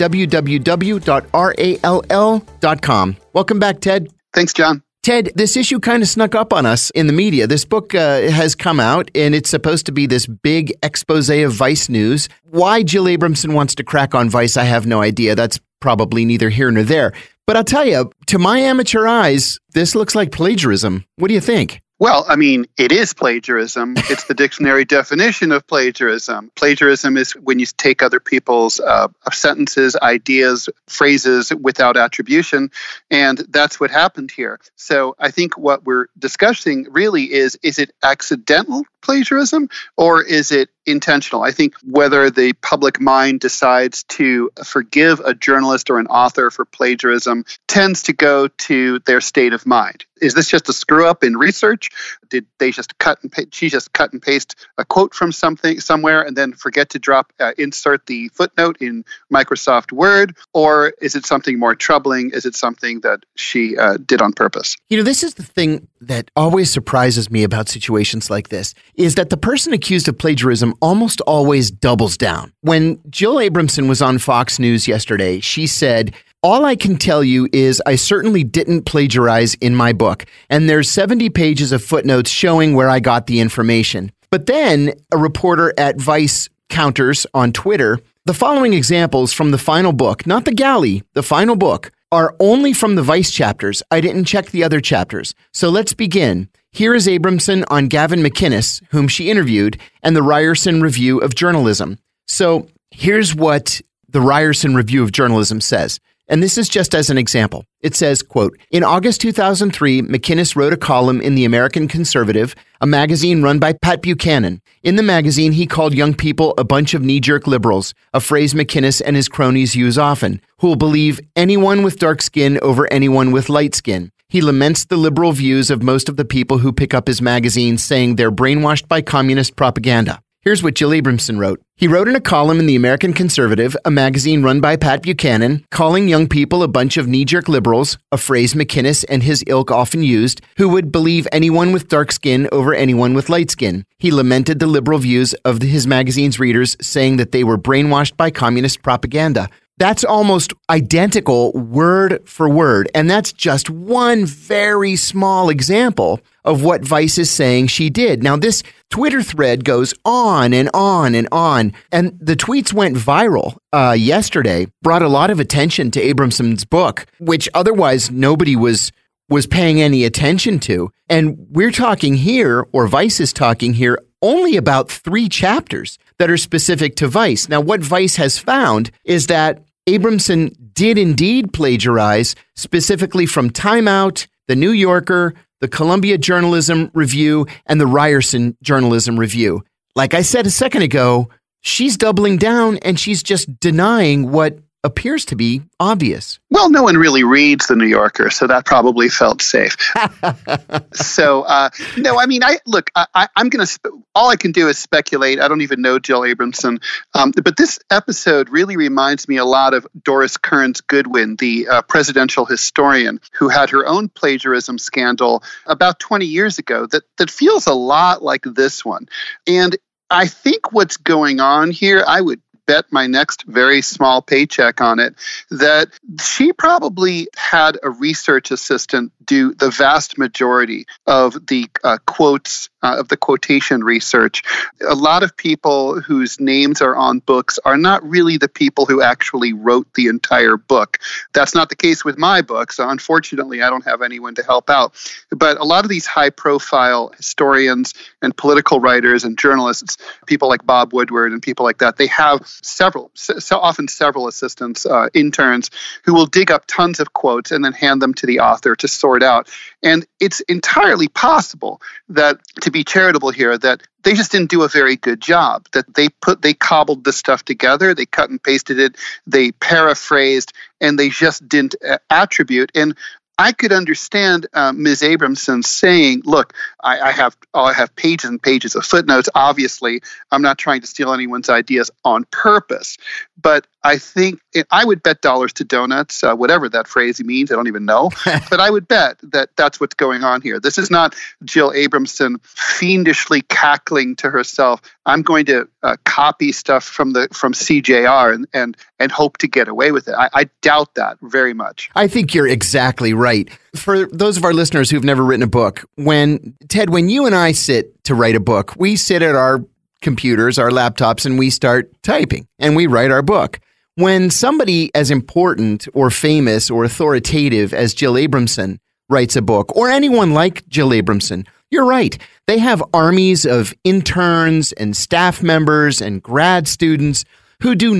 B: www.rall.com. Welcome back, Ted.
H: Thanks, John.
B: Ted, this issue kind of snuck up on us in the media. This book has come out, and it's supposed to be this big expose of Vice News. Why Jill Abramson wants to crack on Vice, I have no idea. That's probably neither here nor there. But I'll tell you, to my amateur eyes, this looks like plagiarism. What do you think?
H: Well, I mean, it is plagiarism. It's the dictionary definition of plagiarism. Plagiarism is when you take other people's sentences, ideas, phrases without attribution, and that's what happened here. So I think what we're discussing really is it accidental plagiarism or is it intentional? I think whether the public mind decides to forgive a journalist or an author for plagiarism tends to go to their state of mind. Is this just a screw up in research? Did they just she just cut and paste a quote from something somewhere and then forget to insert the footnote in Microsoft Word? Or is it something more troubling? Is it something that she did on purpose?
B: You know, this is the thing that always surprises me about situations like this, is that the person accused of plagiarism almost always doubles down. When Jill Abramson was on Fox News yesterday, she said, "All I can tell you is I certainly didn't plagiarize in my book, and there's 70 pages of footnotes showing where I got the information." But then a reporter at Vice counters on Twitter, the following examples from the final book, not the galley, the final book, are only from the Vice chapters. I didn't check the other chapters. So let's begin. Here is Abramson on Gavin McInnes, whom she interviewed, and the Ryerson Review of Journalism. So here's what the Ryerson Review of Journalism says. And this is just as an example. It says, quote, "In August 2003, McInnes wrote a column in The American Conservative, a magazine run by Pat Buchanan. In the magazine, he called young people a bunch of knee-jerk liberals, a phrase McInnes and his cronies use often, who will believe anyone with dark skin over anyone with light skin. He laments the liberal views of most of the people who pick up his magazine, saying they're brainwashed by communist propaganda." Here's what Jill Abramson wrote. He wrote in a column in The American Conservative, a magazine run by Pat Buchanan, calling young people a bunch of knee-jerk liberals, a phrase McInnes and his ilk often used, who would believe anyone with dark skin over anyone with light skin. He lamented the liberal views of his magazine's readers, saying that they were brainwashed by communist propaganda. That's almost identical word for word. And that's just one very small example of what Vice is saying she did. Now, this Twitter thread goes on and on and on. And the tweets went viral yesterday, brought a lot of attention to Abramson's book, which otherwise nobody was paying any attention to. And we're talking here, or Vice is talking here, only about 3 chapters that are specific to Vice. Now, what Vice has found is that Abramson did indeed plagiarize, specifically from Time Out, The New Yorker, the Columbia Journalism Review, and the Ryerson Journalism Review. Like I said a second ago, she's doubling down and she's just denying what appears to be obvious.
H: Well, no one really reads The New Yorker, so that probably felt safe. So, no, I mean, I'm going to, all I can do is speculate. I don't even know Jill Abramson. But this episode really reminds me a lot of Doris Kearns Goodwin, the presidential historian who had her own plagiarism scandal about 20 years ago that feels a lot like this one. And I think what's going on here, I would bet my next very small paycheck on it that she probably had a research assistant do the vast majority of the quotes, of the quotation research. A lot of people whose names are on books are not really the people who actually wrote the entire book. That's not the case with my book, so unfortunately I don't have anyone to help out. But a lot of these high-profile historians and political writers and journalists, people like Bob Woodward and people like that, they have often several assistants, interns, who will dig up tons of quotes and then hand them to the author to sort out. And it's entirely possible that, to be charitable here, that they just didn't do a very good job, that they cobbled this stuff together, they cut and pasted it, they paraphrased, and they just didn't attribute. And I could understand Ms. Abramson saying, look, I have pages and pages of footnotes. Obviously, I'm not trying to steal anyone's ideas on purpose. But I think I would bet dollars to donuts, whatever that phrase means. I don't even know. But I would bet that that's what's going on here. This is not Jill Abramson fiendishly cackling to herself, I'm going to copy stuff from CJR and hope to get away with it. I doubt that very much.
B: I think you're exactly right. For those of our listeners who've never written a book, when you and I sit to write a book, we sit at our computers, our laptops, and we start typing and we write our book. When somebody as important or famous or authoritative as Jill Abramson writes a book, or anyone like Jill Abramson, you're right. They have armies of interns and staff members and grad students who do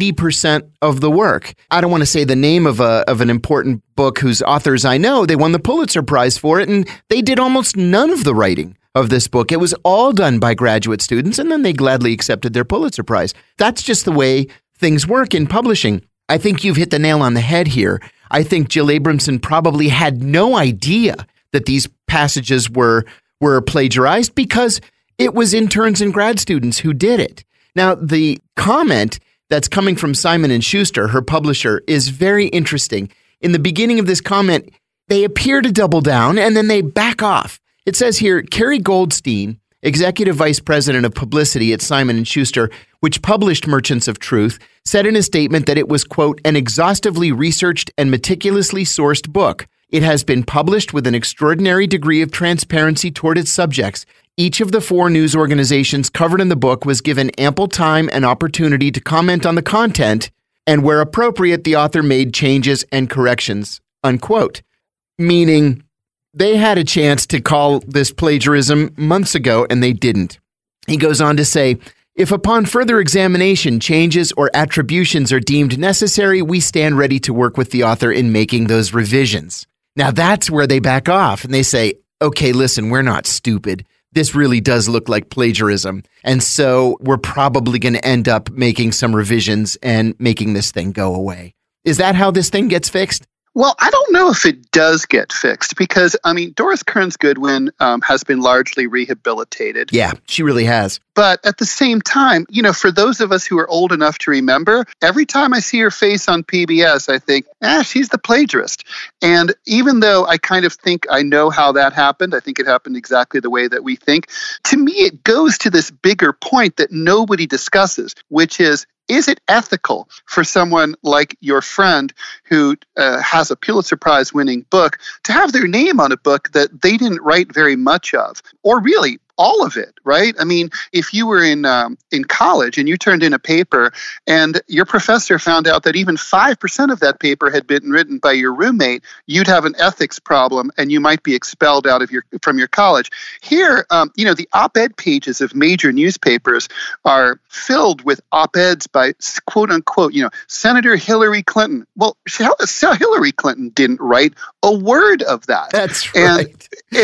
B: 90% of the work. I don't want to say the name of an important book whose authors I know. They won the Pulitzer Prize for it, and they did almost none of the writing of this book. It was all done by graduate students, and then they gladly accepted their Pulitzer Prize. That's just the way things work in publishing. I think you've hit the nail on the head here. I think Jill Abramson probably had no idea that these passages were plagiarized because it was interns and grad students who did it. Now, the comment that's coming from Simon & Schuster, her publisher, is very interesting. In the beginning of this comment, they appear to double down and then they back off. It says here, Carrie Goldstein, Executive Vice President of Publicity at Simon & Schuster, which published Merchants of Truth, said in a statement that it was, quote, an exhaustively researched and meticulously sourced book. It has been published with an extraordinary degree of transparency toward its subjects. Each of the 4 news organizations covered in the book was given ample time and opportunity to comment on the content, and where appropriate, the author made changes and corrections, unquote. Meaning, they had a chance to call this plagiarism months ago, and they didn't. He goes on to say, if upon further examination, changes or attributions are deemed necessary, we stand ready to work with the author in making those revisions. Now, that's where they back off, and they say, okay, listen, we're not stupid. This really does look like plagiarism. And so we're probably going to end up making some revisions and making this thing go away. Is that how this thing gets fixed?
H: Well, I don't know if it does get fixed because, Doris Kearns Goodwin has been largely rehabilitated.
B: Yeah, she really has.
H: But at the same time, for those of us who are old enough to remember, every time I see her face on PBS, I think, she's the plagiarist. And even though I kind of think I know how that happened, I think it happened exactly the way that we think, to me it goes to this bigger point that nobody discusses, which is it ethical for someone like your friend who has a Pulitzer Prize winning book to have their name on a book that they didn't write very much of, or really all of it, right? I mean, if you were in college and you turned in a paper and your professor found out that even 5% of that paper had been written by your roommate, you'd have an ethics problem and you might be expelled from your college. Here, the op-ed pages of major newspapers are filled with op-eds by quote unquote, Senator Hillary Clinton. Well, Hillary Clinton didn't write a word of that.
B: That's right.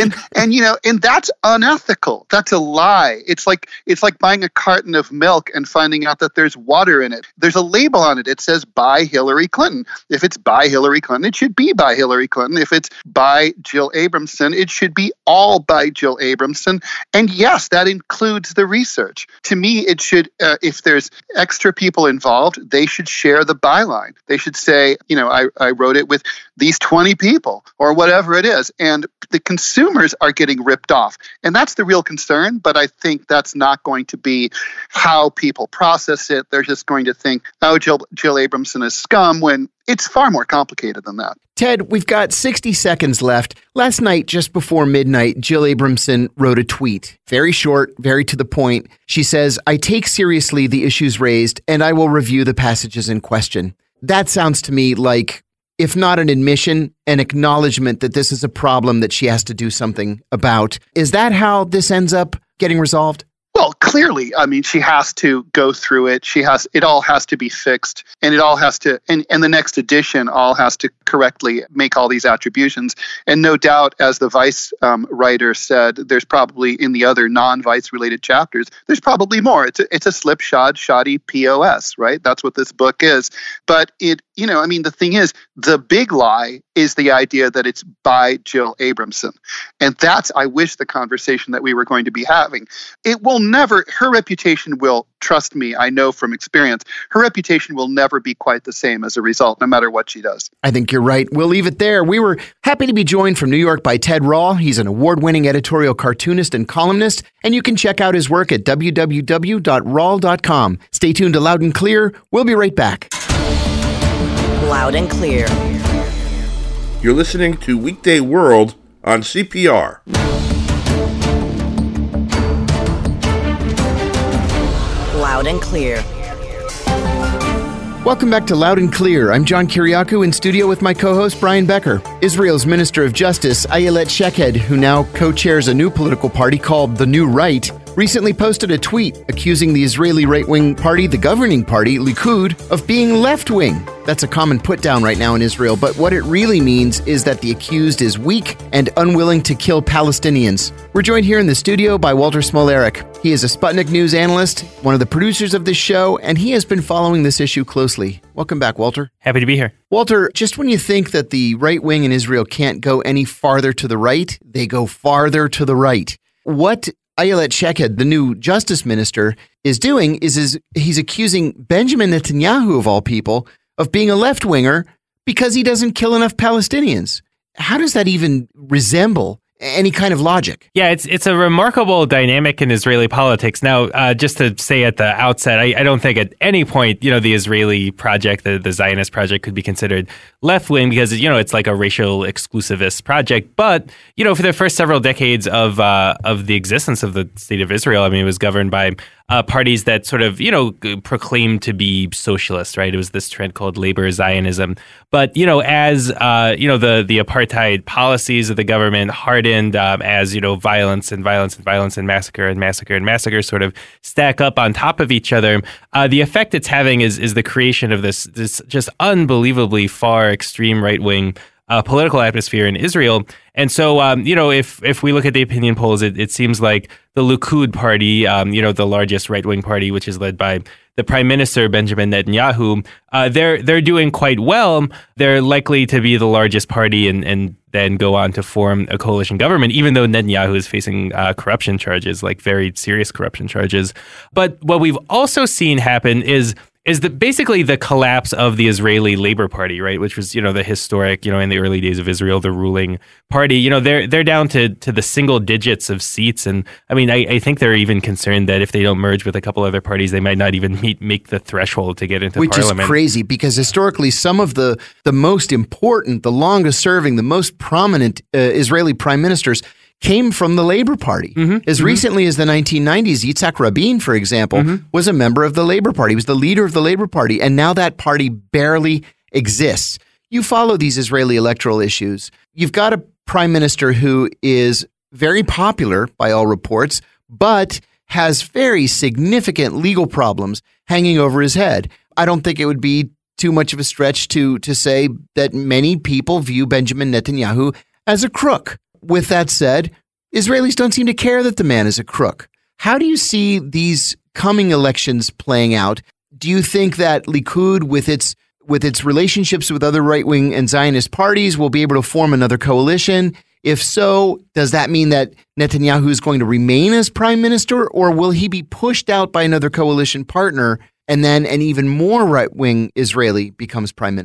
H: And that's unethical. That's a lie. It's like buying a carton of milk and finding out that there's water in it. There's a label on it. It says by Hillary Clinton. If it's by Hillary Clinton, it should be by Hillary Clinton. If it's by Jill Abramson, it should be all by Jill Abramson. And yes, that includes the research. To me, it should, if there's extra people involved, they should share the byline. They should say, I wrote it with these 20 people. people or whatever it is. And the consumers are getting ripped off. And that's the real concern. But I think that's not going to be how people process it. They're just going to think, oh, Jill Abramson is scum, when it's far more complicated than that.
B: Ted, we've got 60 seconds left. Last night, just before midnight, Jill Abramson wrote a tweet. Very short, very to the point. She says, "I take seriously the issues raised, and I will review the passages in question." That sounds to me like, if not an admission, an acknowledgement that this is a problem that she has to do something about. Is that how this ends up getting resolved?
H: Well, clearly, I mean, she has to go through it. It all has to be fixed, and it all has to, and the next edition all has to correctly make all these attributions. And no doubt, as the Vice writer said, there's probably in the other non-Vice related chapters, there's probably more. It's a slipshod, shoddy POS, right? That's what this book is. But the thing is, the big lie is the idea that it's by Jill Abramson. And that's, I wish, the conversation that we were going to be having. It will never, her reputation will, trust me, I know from experience, her reputation will never be quite the same as a result, no matter what she does.
B: I think you're right. We'll leave it there. We were happy to be joined from New York by Ted Rall. He's an award-winning editorial cartoonist and columnist, and you can check out his work at www.rall.com. Stay tuned to Loud and Clear. We'll be right back.
D: Loud and Clear.
E: You're listening to Weekday World on CPR.
D: Loud and Clear.
B: Welcome back to Loud and Clear. I'm John Kiriakou in studio with my co-host Brian Becker. Israel's Minister of Justice, Ayelet Sheked, who now co-chairs a new political party called The New Right, recently posted a tweet accusing the Israeli right-wing party, the governing party, Likud, of being left-wing. That's a common put-down right now in Israel, but what it really means is that the accused is weak and unwilling to kill Palestinians. We're joined here in the studio by Walter Smolarek. He is a Sputnik News analyst, one of the producers of this show, and he has been following this issue closely. Welcome back, Walter.
A: Happy to be here.
B: Walter, just when you think that the right wing in Israel can't go any farther to the right, they go farther to the right. What Ayelet Sheked, the new justice minister, is doing is he's accusing Benjamin Netanyahu, of all people, of being a left-winger because he doesn't kill enough Palestinians. How does that even resemble any kind of logic?
A: Yeah, it's a remarkable dynamic in Israeli politics. Now, just to say at the outset, I don't think at any point, the Israeli project, the Zionist project, could be considered left-wing because, it's like a racial exclusivist project. But, for the first several decades of the existence of the state of Israel, it was governed by parties that sort of, proclaimed to be socialist, right? It was this trend called labor Zionism. But, as, the apartheid policies of the government hardened, as, violence and massacre sort of stack up on top of each other, the effect it's having is the creation of this just unbelievably far extreme right-wing political atmosphere in Israel. And so, if we look at the opinion polls, it seems like the Likud party, the largest right-wing party, which is led by the Prime Minister, Benjamin Netanyahu, they're doing quite well. They're likely to be the largest party and then go on to form a coalition government, even though Netanyahu is facing corruption charges, like very serious corruption charges. But what we've also seen happen is basically the collapse of the Israeli Labor Party, right? Which was, the historic, in the early days of Israel, the ruling party. They're down to the single digits of seats. And I think they're even concerned that if they don't merge with a couple other parties, they might not even make the threshold to get into parliament.
B: Which is crazy because historically, some of the most important, the longest serving, the most prominent Israeli prime ministers came from the Labor Party. As recently as the 1990s, Yitzhak Rabin, for example, was a member of the Labor Party. He was the leader of the Labor Party, and now that party barely exists. You follow these Israeli electoral issues. You've got a prime minister who is very popular by all reports, but has very significant legal problems hanging over his head. I don't think it would be too much of a stretch to say that many people view Benjamin Netanyahu as a crook. With that said, Israelis don't seem to care that the man is a crook. How do you see these coming elections playing out? Do you think that Likud, with its relationships with other right-wing and Zionist parties, will be able to form another coalition? If so, does that mean that Netanyahu is going to remain as prime minister, or will he be pushed out by another coalition partner and then an even more right-wing Israeli becomes prime minister?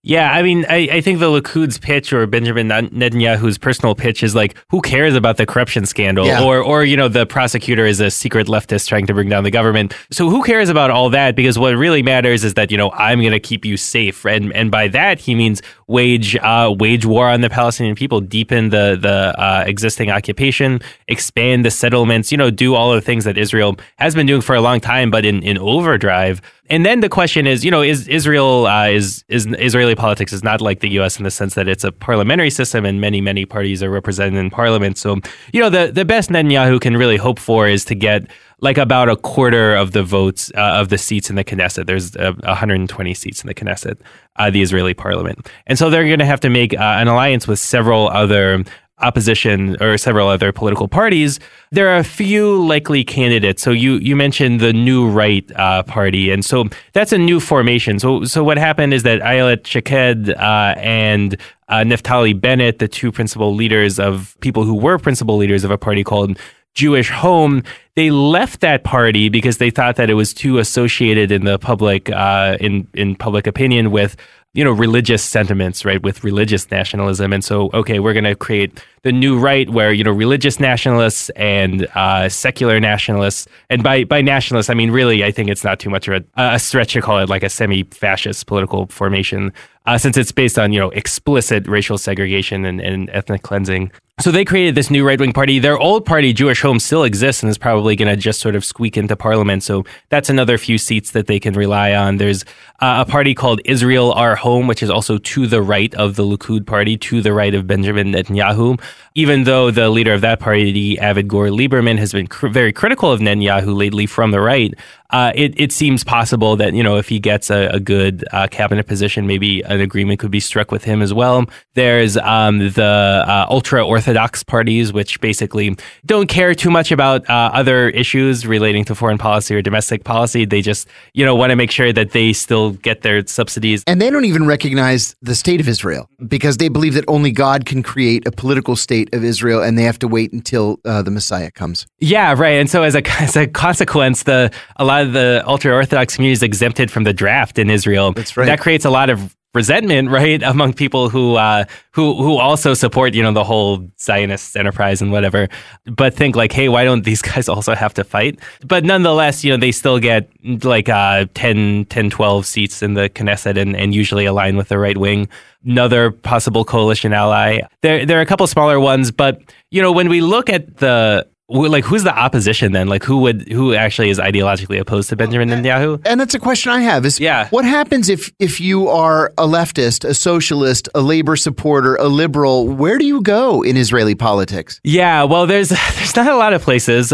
A: Yeah, I mean, I think the Likud's pitch or Benjamin Netanyahu's personal pitch is like, who cares about the corruption scandal?
B: Yeah.
A: Or the prosecutor is a secret leftist trying to bring down the government. So who cares about all that? Because what really matters is that, I'm going to keep you safe. And by that, he means wage war on the Palestinian people, deepen the existing occupation, expand the settlements, do all of the things that Israel has been doing for a long time, but in overdrive. And then the question is, is Israel, is Israeli politics is not like the U.S. in the sense that it's a parliamentary system and many, many parties are represented in parliament. So, the best Netanyahu can really hope for is to get like about a quarter of the votes of the seats in the Knesset. There's 120 seats in the Knesset, the Israeli parliament. And so they're going to have to make an alliance with several other opposition or several other political parties. There are a few likely candidates. So you mentioned the New Right party, and so that's a new formation. So what happened is that Ayelet Shaked and Naftali Bennett, the two principal leaders of people who were principal leaders of a party called Jewish Home, they left that party because they thought that it was too associated in the public in public opinion with religious sentiments, right, with religious nationalism. And so, okay, we're going to create the New Right where, religious nationalists and secular nationalists, and by nationalists, I mean, really, I think it's not too much of a stretch to call it like a semi-fascist political formation, since it's based on, explicit racial segregation and ethnic cleansing. So they created this new right-wing party. Their old party, Jewish Home, still exists and is probably going to just sort of squeak into parliament. So that's another few seats that they can rely on. There's a party called Israel Our Home, which is also to the right of the Likud party, to the right of Benjamin Netanyahu. Even though the leader of that party, Avigdor Lieberman, has been very critical of Netanyahu lately from the right, it seems possible that, if he gets a good cabinet position, maybe an agreement could be struck with him as well. There's the ultra-Orthodox parties, which basically don't care too much about other issues relating to foreign policy or domestic policy. They just, want to make sure that they still get their subsidies.
B: And they don't even recognize the state of Israel because they believe that only God can create a political state of Israel, and they have to wait until the Messiah comes.
A: Yeah, right. And so as a consequence, a lot of the ultra-Orthodox community is exempted from the draft in Israel.
B: That's right.
A: That creates a lot of resentment, right, among people who also support, the whole Zionist enterprise and whatever, but think like, hey, why don't these guys also have to fight? But nonetheless, they still get like 10, 12 seats in the Knesset and usually align with the right wing. Another possible coalition ally. There are a couple smaller ones, but, when we look at who's the opposition then? Like who actually is ideologically opposed to Benjamin Netanyahu?
B: And that's a question I have is, what happens if you are a leftist, a socialist, a labor supporter, a liberal? Where do you go in Israeli politics?
A: Yeah, well, there's not a lot of places.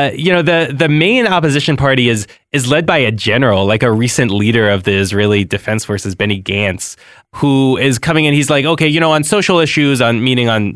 A: The main opposition party is led by a general, like a recent leader of the Israeli Defense Forces, Benny Gantz, who is coming in. He's like, okay, on social issues, on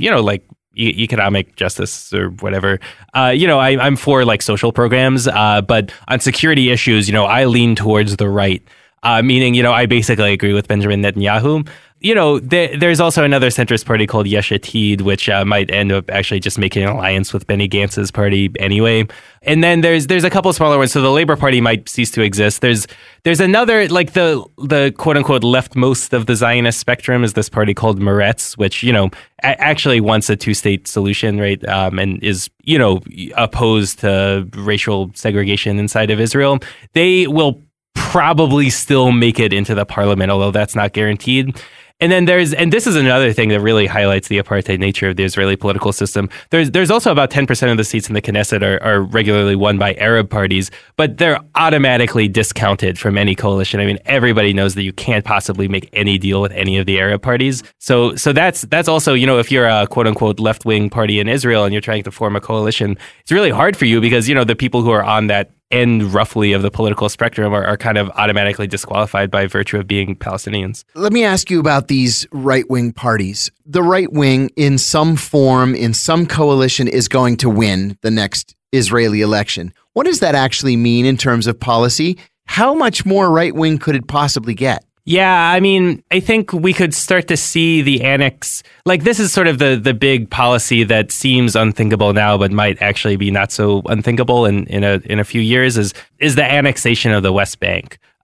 A: economic justice or whatever, I'm for like social programs, but on security issues, I lean towards the right, meaning, I basically agree with Benjamin Netanyahu. There's also another centrist party called Yesh Atid, which might end up actually just making an alliance with Benny Gantz's party anyway. And then there's a couple smaller ones. So the Labor Party might cease to exist. There's another, like the quote unquote leftmost of the Zionist spectrum is this party called Meretz, which, actually wants a two-state solution, right? And is, opposed to racial segregation inside of Israel. They will probably still make it into the parliament, although that's not guaranteed. And then and this is another thing that really highlights the apartheid nature of the Israeli political system. There's also about 10% of the seats in the Knesset are regularly won by Arab parties, but they're automatically discounted from any coalition. I mean, everybody knows that you can't possibly make any deal with any of the Arab parties. So that's also, if you're a quote unquote left-wing party in Israel and you're trying to form a coalition, it's really hard for you because, the people who are on that end roughly of the political spectrum are kind of automatically disqualified by virtue of being Palestinians.
B: Let me ask you about these right-wing parties. The right wing in some form, in some coalition, is going to win the next Israeli election. What does that actually mean in terms of policy? How much more right-wing could it possibly get?
A: Yeah, I mean, I think we could start to see the annex. Like, this is sort of the big policy that seems unthinkable now, but might actually be not so unthinkable in a few years. Is the annexation of the West Bank.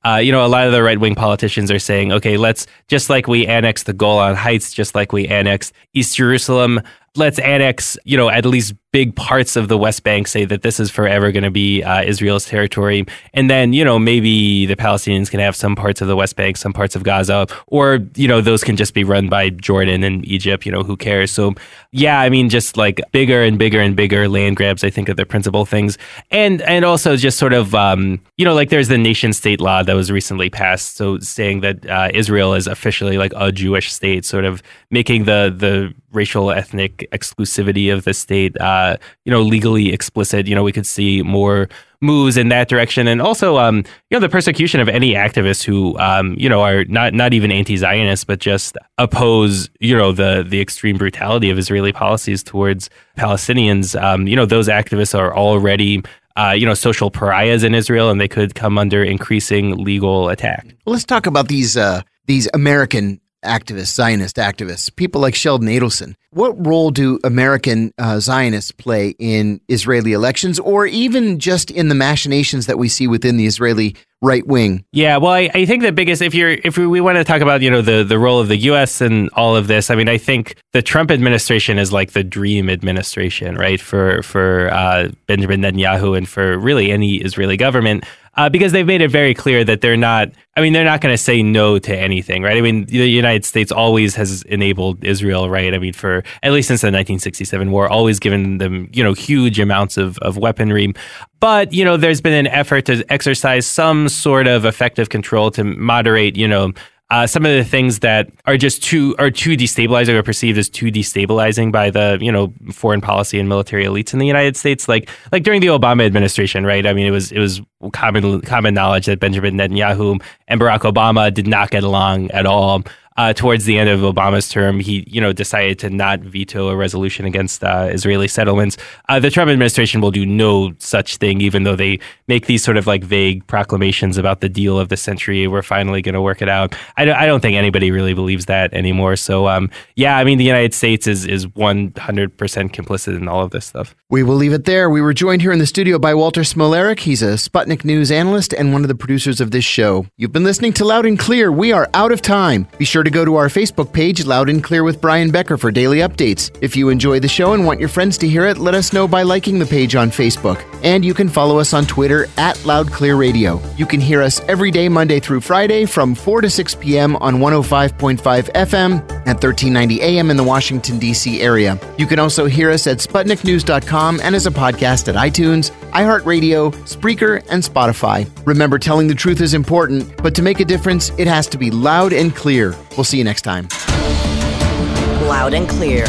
A: a lot of the right-wing politicians are saying, okay, let's, just like we annexed the Golan Heights, just like we annexed East Jerusalem, let's annex, at least big parts of the West Bank, say that this is forever going to be Israel's territory. And then, maybe the Palestinians can have some parts of the West Bank, some parts of Gaza, or, those can just be run by Jordan and Egypt, who cares? So, yeah, I mean, just like bigger and bigger and bigger land grabs, I think, are the principal things. And also just sort of, like there's the nation state law that was recently passed. So saying that Israel is officially like a Jewish state, sort of making the racial ethnic exclusivity of the state, legally explicit. We could see more moves in that direction. And also, the persecution of any activists who, are not even anti-Zionists, but just oppose, the extreme brutality of Israeli policies towards Palestinians. Those activists are already social pariahs in Israel, and they could come under increasing legal attack.
B: Well, let's talk about these American activists, Zionist activists, people like Sheldon Adelson. What role do American Zionists play in Israeli elections, or even just in the machinations that we see within the Israeli right wing?
A: Yeah, well, I think the biggest, if we want to talk about, the role of the U.S. and all of this, I mean, I think the Trump administration is like the dream administration, right, for Benjamin Netanyahu and for really any Israeli government. Because they've made it very clear that they're not going to say no to anything, right? I mean, the United States always has enabled Israel, right? I mean, for at least since the 1967 war, always given them, huge amounts of weaponry. But, there's been an effort to exercise some sort of effective control to moderate, some of the things that are just too destabilizing or perceived as too destabilizing by the foreign policy and military elites in the United States, like during the Obama administration, right? I mean, it was common knowledge that Benjamin Netanyahu and Barack Obama did not get along at all. Towards the end of Obama's term, he, decided to not veto a resolution against Israeli settlements. The Trump administration will do no such thing, even though they make these sort of like vague proclamations about the deal of the century. We're finally going to work it out. I don't think anybody really believes that anymore. So, yeah, I mean, the United States is 100% complicit in all of this stuff.
B: We will leave it there. We were joined here in the studio by Walter Smolarek. He's a Sputnik News analyst and one of the producers of this show. You've been listening to Loud and Clear. We are out of time. Be sure to go to our Facebook page, Loud and Clear with Brian Becker, for daily updates. If you enjoy the show and want your friends to hear it, let us know by liking the page on Facebook. And you can follow us on Twitter @LoudClearRadio. You can hear us every day, Monday through Friday, from 4 to 6 p.m. on 105.5 FM at 1390 AM in the Washington, D.C. area. You can also hear us at SputnikNews.com and as a podcast at iTunes, iHeartRadio, Spreaker, and Spotify. Remember, telling the truth is important, but to make a difference, it has to be loud and clear. We'll see you next time.
D: Loud and Clear.